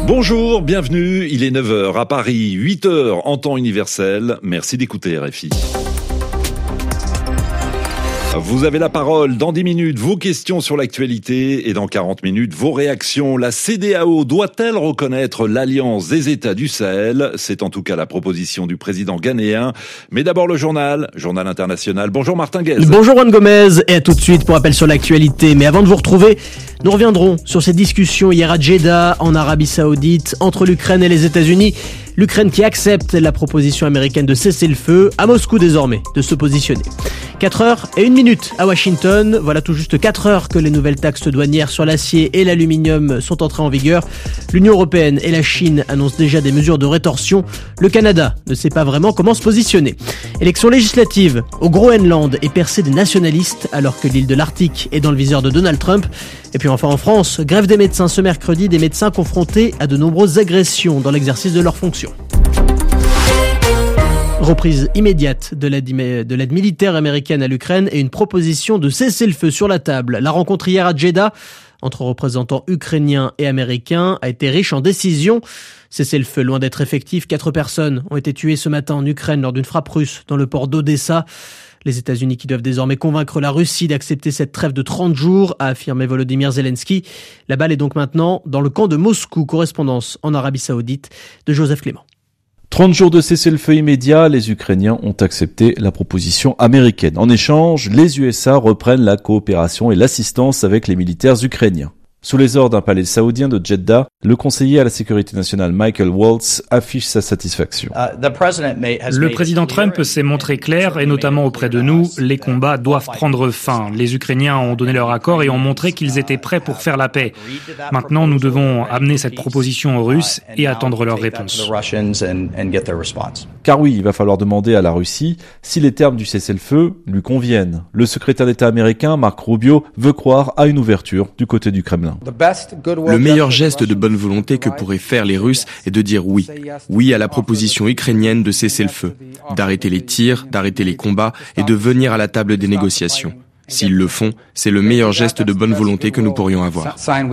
Bonjour, bienvenue, il est 9h à Paris, 8h en temps universel. Merci d'écouter RFI. Vous avez la parole dans 10 minutes, vos questions sur l'actualité et dans 40 minutes, vos réactions. La CEDEAO doit-elle reconnaître l'alliance des États du Sahel? C'est en tout cas la proposition du président ghanéen. Mais d'abord le journal international. Bonjour Martin Guez. Bonjour Juan Gomez et à tout de suite pour rappel sur l'actualité. Mais avant de vous retrouver, nous reviendrons sur ces discussions hier à Jeddah, en Arabie Saoudite, entre l'Ukraine et les États-Unis. L'Ukraine qui accepte la proposition américaine de cesser le feu, à Moscou désormais de se positionner. 4h01 à Washington, voilà tout juste 4 heures que les nouvelles taxes douanières sur l'acier et l'aluminium sont entrées en vigueur. L'Union européenne et la Chine annoncent déjà des mesures de rétorsion. Le Canada ne sait pas vraiment comment se positionner. Élection législative au Groenland est percée des nationalistes alors que l'île de l'Arctique est dans le viseur de Donald Trump. Et puis enfin en France, grève des médecins ce mercredi, des médecins confrontés à de nombreuses agressions dans l'exercice de leurs fonctions. Reprise immédiate de l'aide militaire américaine à l'Ukraine et une proposition de cessez-le-feu sur la table. La rencontre hier à Jeddah entre représentants ukrainiens et américains a été riche en décisions. Cessez-le-feu loin d'être effectif. 4 personnes ont été tuées ce matin en Ukraine lors d'une frappe russe dans le port d'Odessa. Les États-Unis qui doivent désormais convaincre la Russie d'accepter cette trêve de 30 jours, a affirmé Volodymyr Zelensky. La balle est donc maintenant dans le camp de Moscou. Correspondance en Arabie Saoudite de Joseph Clément. 30 jours de cessez-le-feu immédiat, les Ukrainiens ont accepté la proposition américaine. En échange, les USA reprennent la coopération et l'assistance avec les militaires ukrainiens. Sous les ordres d'un palais saoudien de Jeddah, le conseiller à la sécurité nationale Michael Waltz affiche sa satisfaction. Le président Trump s'est montré clair, et notamment auprès de nous, les combats doivent prendre fin. Les Ukrainiens ont donné leur accord et ont montré qu'ils étaient prêts pour faire la paix. Maintenant, nous devons amener cette proposition aux Russes et attendre leur réponse. Car oui, il va falloir demander à la Russie si les termes du cessez-le-feu lui conviennent. Le secrétaire d'État américain, Marco Rubio, veut croire à une ouverture du côté du Kremlin. Le meilleur geste de bonne volonté que pourraient faire les Russes est de dire oui. Oui à la proposition ukrainienne de cesser le feu, d'arrêter les tirs, d'arrêter les combats et de venir à la table des négociations. S'ils le font, c'est le meilleur geste de bonne volonté que nous pourrions avoir.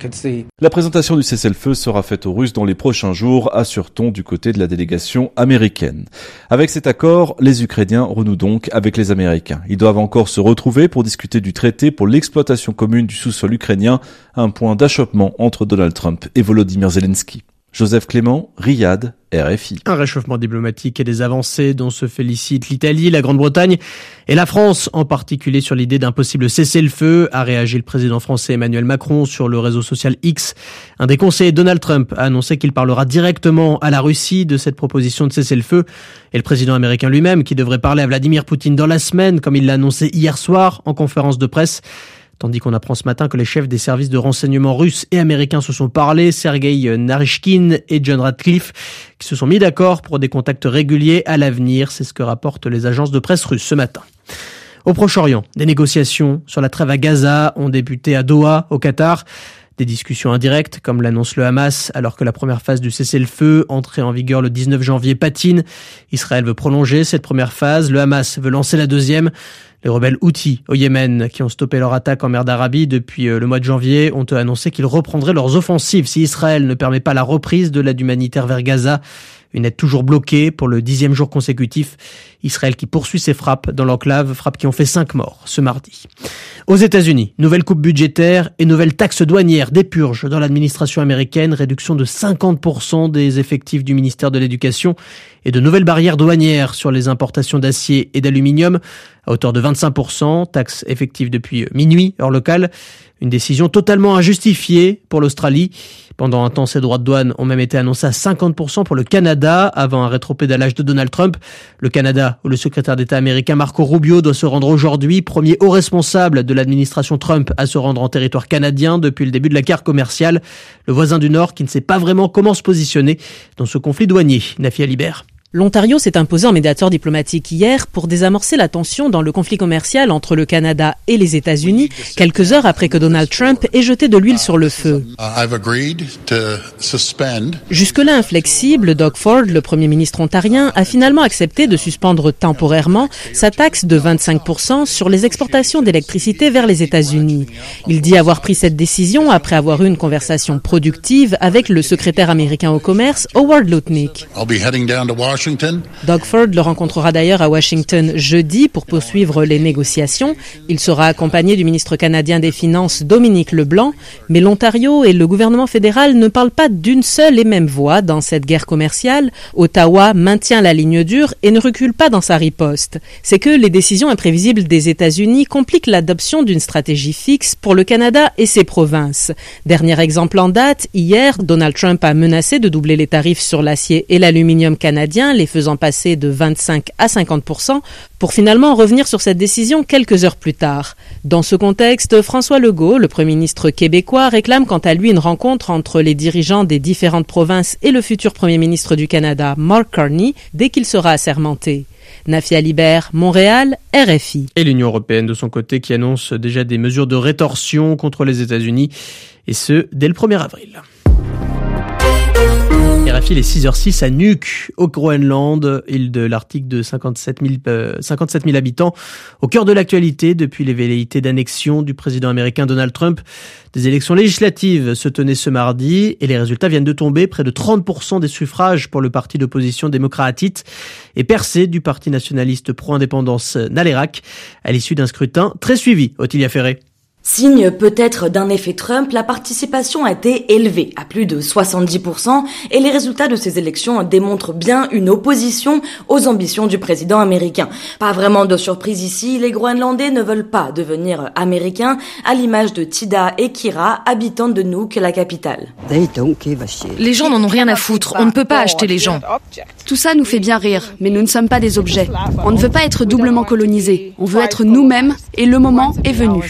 La présentation du cessez-le-feu sera faite aux Russes dans les prochains jours, assure-t-on du côté de la délégation américaine. Avec cet accord, les Ukrainiens renouent donc avec les Américains. Ils doivent encore se retrouver pour discuter du traité pour l'exploitation commune du sous-sol ukrainien, un point d'achoppement entre Donald Trump et Volodymyr Zelensky. Joseph Clément, Riyad, RFI. Un réchauffement diplomatique et des avancées dont se félicitent l'Italie, la Grande-Bretagne et la France, en particulier sur l'idée d'un possible cessez-le-feu, a réagi le président français Emmanuel Macron sur le réseau social X. Un des conseillers Donald Trump a annoncé qu'il parlera directement à la Russie de cette proposition de cessez-le-feu. Et le président américain lui-même, qui devrait parler à Vladimir Poutine dans la semaine, comme il l'a annoncé hier soir en conférence de presse. Tandis qu'on apprend ce matin que les chefs des services de renseignement russes et américains se sont parlé, Sergei Naryshkin et John Ratcliffe, qui se sont mis d'accord pour des contacts réguliers à l'avenir. C'est ce que rapportent les agences de presse russes ce matin. Au Proche-Orient, des négociations sur la trêve à Gaza ont débuté à Doha, au Qatar. Des discussions indirectes, comme l'annonce le Hamas, alors que la première phase du cessez-le-feu, entrée en vigueur le 19 janvier, patine. Israël veut prolonger cette première phase, le Hamas veut lancer la deuxième. Les rebelles Houthis au Yémen, qui ont stoppé leur attaque en mer d'Arabie depuis le mois de janvier, ont annoncé qu'ils reprendraient leurs offensives si Israël ne permet pas la reprise de l'aide humanitaire vers Gaza. Une aide toujours bloquée pour le 10e jour consécutif. Israël qui poursuit ses frappes dans l'enclave, frappes qui ont fait 5 morts ce mardi. Aux États-Unis, nouvelle coupe budgétaire et nouvelle taxe douanière, des purges dans l'administration américaine, réduction de 50% des effectifs du ministère de l'Éducation et de nouvelles barrières douanières sur les importations d'acier et d'aluminium à hauteur de 25%, taxe effective depuis minuit, heure locale. Une décision totalement injustifiée pour l'Australie. Pendant un temps, ces droits de douane ont même été annoncés à 50% pour le Canada, avant un rétropédalage de Donald Trump. Le Canada, où le secrétaire d'État américain Marco Rubio doit se rendre aujourd'hui, premier haut responsable de l'administration Trump à se rendre en territoire canadien depuis le début de la guerre commerciale. Le voisin du Nord qui ne sait pas vraiment comment se positionner dans ce conflit douanier. Nafi Alibert. L'Ontario s'est imposé en médiateur diplomatique hier pour désamorcer la tension dans le conflit commercial entre le Canada et les États-Unis, quelques heures après que Donald Trump ait jeté de l'huile sur le feu. Jusque-là inflexible, Doug Ford, le premier ministre ontarien, a finalement accepté de suspendre temporairement sa taxe de 25% sur les exportations d'électricité vers les États-Unis. Il dit avoir pris cette décision après avoir eu une conversation productive avec le secrétaire américain au commerce, Howard Lutnick. Doug Ford le rencontrera d'ailleurs à Washington jeudi pour poursuivre les négociations. Il sera accompagné du ministre canadien des Finances, Dominique Leblanc. Mais l'Ontario et le gouvernement fédéral ne parlent pas d'une seule et même voix dans cette guerre commerciale. Ottawa maintient la ligne dure et ne recule pas dans sa riposte. C'est que les décisions imprévisibles des États-Unis compliquent l'adoption d'une stratégie fixe pour le Canada et ses provinces. Dernier exemple en date, hier, Donald Trump a menacé de doubler les tarifs sur l'acier et l'aluminium canadien, les faisant passer de 25 à 50%, pour finalement revenir sur cette décision quelques heures plus tard. Dans ce contexte, François Legault, le Premier ministre québécois, réclame quant à lui une rencontre entre les dirigeants des différentes provinces et le futur Premier ministre du Canada, Mark Carney, dès qu'il sera assermenté. Nafia Libert, Montréal, RFI. Et l'Union européenne de son côté qui annonce déjà des mesures de rétorsion contre les États-Unis, et ce, dès le 1er avril. RFI, les 6h06 à Nuuk, au Groenland, île de l'Arctique de 57 000 habitants, au cœur de l'actualité depuis les velléités d'annexion du président américain Donald Trump. Des élections législatives se tenaient ce mardi et les résultats viennent de tomber. Près de 30% des suffrages pour le parti d'opposition démocratite et percé du parti nationaliste pro-indépendance Nalerak à l'issue d'un scrutin très suivi. Ottilia Ferré. Signe peut-être d'un effet Trump, la participation a été élevée à plus de 70% et les résultats de ces élections démontrent bien une opposition aux ambitions du président américain. Pas vraiment de surprise ici, les Groenlandais ne veulent pas devenir américains, à l'image de Tida et Kira, habitantes de Nuuk, la capitale. Les gens n'en ont rien à foutre, on ne peut pas acheter les gens. Tout ça nous fait bien rire, mais nous ne sommes pas des objets. On ne veut pas être doublement colonisés, on veut être nous-mêmes et le moment est venu.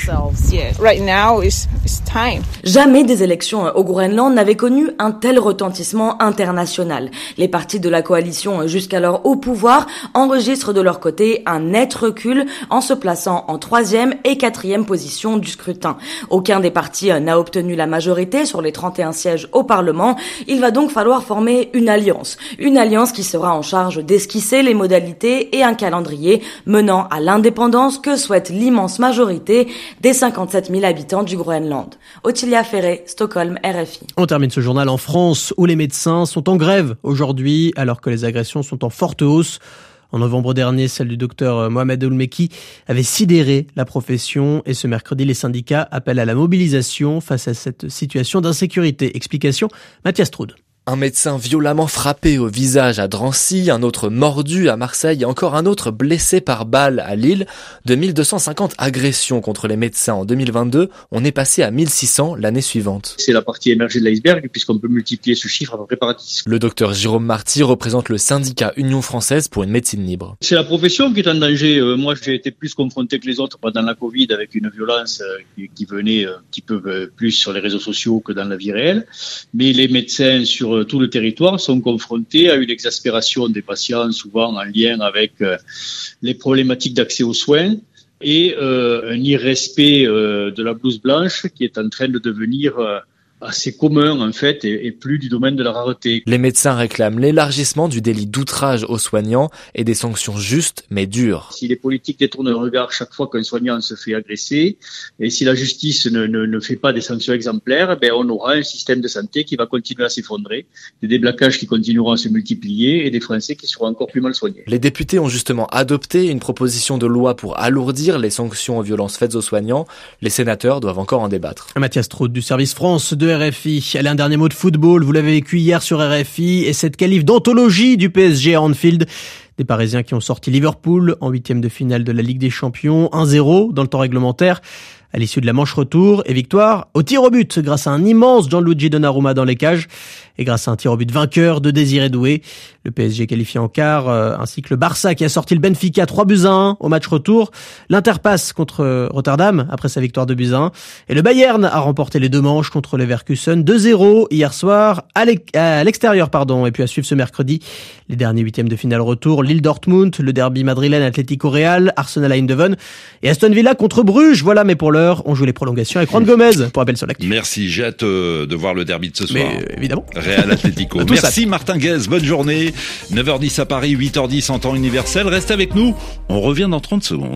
Jamais des élections au Groenland n'avaient connu un tel retentissement international. Les partis de la coalition jusqu'alors au pouvoir enregistrent de leur côté un net recul en se plaçant en 3e et 4e position du scrutin. Aucun des partis n'a obtenu la majorité sur les 31 sièges au Parlement. Il va donc falloir former une alliance qui sera en charge d'esquisser les modalités et un calendrier menant à l'indépendance que souhaite l'immense majorité des 57 000 habitants du Groenland. Ottilia Ferré, Stockholm, RFI. On termine ce journal en France où les médecins sont en grève aujourd'hui alors que les agressions sont en forte hausse. En novembre dernier, celle du docteur Mohamed Oulmeki avait sidéré la profession et ce mercredi, les syndicats appellent à la mobilisation face à cette situation d'insécurité. Explication, Mathias Troude. Un médecin violemment frappé au visage à Drancy, un autre mordu à Marseille et encore un autre blessé par balle à Lille. De 1250 agressions contre les médecins en 2022, on est passé à 1600 l'année suivante. C'est la partie émergée de l'iceberg puisqu'on peut multiplier ce chiffre à peu près par 10. Le docteur Jérôme Marty représente le syndicat Union Française pour une médecine libre. C'est la profession qui est en danger. Moi, j'ai été plus confronté que les autres pendant la Covid avec une violence qui venait un petit peu plus sur les réseaux sociaux que dans la vie réelle. Mais les médecins sur tout le territoire sont confrontés à une exaspération des patients, souvent en lien avec les problématiques d'accès aux soins et un irrespect de la blouse blanche qui est en train de devenir assez commun en fait et plus du domaine de la rareté. Les médecins réclament l'élargissement du délit d'outrage aux soignants et des sanctions justes mais dures. Si les politiques détournent le regard chaque fois qu'un soignant se fait agresser et si la justice ne fait pas des sanctions exemplaires, on aura un système de santé qui va continuer à s'effondrer, des déblaquages qui continueront à se multiplier et des Français qui seront encore plus mal soignés. Les députés ont justement adopté une proposition de loi pour alourdir les sanctions aux violences faites aux soignants. Les sénateurs doivent encore en débattre. Mathias Troude du service France de RFI. Allez, un dernier mot de football. Vous l'avez vécu hier sur RFI et cette qualif d'anthologie du PSG à Anfield. Des Parisiens qui ont sorti Liverpool en 8e de finale de la Ligue des Champions. 1-0 dans le temps réglementaire à l'issue de la manche retour et victoire au tir au but grâce à un immense Gianluigi Donnarumma dans les cages. et grâce à un tir au but vainqueur de Désiré Doué. Le PSG qualifié en quart, ainsi que le Barça qui a sorti le Benfica 3-1 au match retour. L'Inter passe contre Rotterdam après sa victoire 2-1. Et le Bayern a remporté les deux manches contre les Leverkusen 2-0 hier soir à l'extérieur, et puis à suivre ce mercredi les derniers huitièmes de finale retour. Lille Dortmund, le derby madrilène Atlético Real, Arsenal à Eindhoven et Aston Villa contre Bruges. Voilà, mais pour l'heure, on joue les prolongations avec Juan Gomez pour Appel sur l'actu. Merci, j'ai hâte de voir le derby de ce soir. Mais évidemment. Real Atlético. Merci Martin Guez, bonne journée. 9h10 à Paris, 8h10 en temps universel. Reste avec nous, on revient dans 30 secondes.